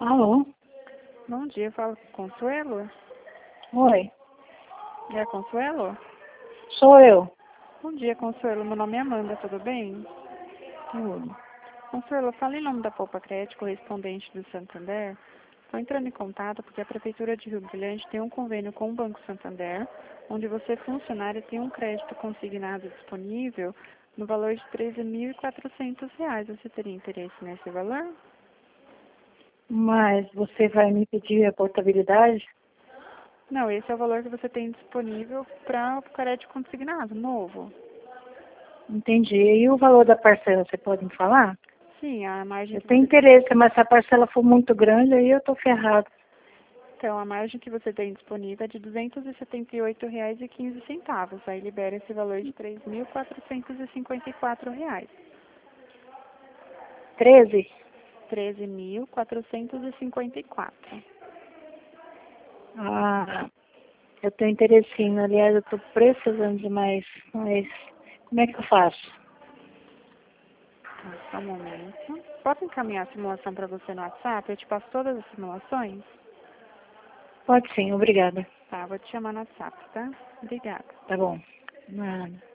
Alô? Bom dia, eu falo com Consuelo? Oi, É Consuelo? sou eu. Bom dia, Consuelo. Meu nome é Amanda, tudo bem? Tudo. Consuelo, eu falo em nome da Poupa Crédito, correspondente do Santander. Estou entrando em contato porque a Prefeitura de Rio Brilhante tem um convênio com o Banco Santander, onde você, funcionário, tem um crédito consignado disponível no valor de R$ 13.400. Você teria interesse nesse valor? Mas você vai me pedir a portabilidade? Não, esse é o valor que você tem disponível para o crédito consignado, novo. Entendi. E o valor da parcela, você pode me falar? Sim, a margem Eu que tenho você interesse, mas se a parcela for muito grande, aí eu tô ferrado. Então, a margem que você tem disponível é de R$ 278,15. Aí libera esse valor de R$ 3.454. 13? 13.454. Ah, eu tenho interesse sim. Aliás, eu tô precisando demais. Mas como é que eu faço? Tá, só um momento. Posso encaminhar a simulação para você no WhatsApp? Eu te passo todas as simulações? Pode sim, obrigada. Tá, vou te chamar no WhatsApp, tá? Obrigada. Tá bom. Nada.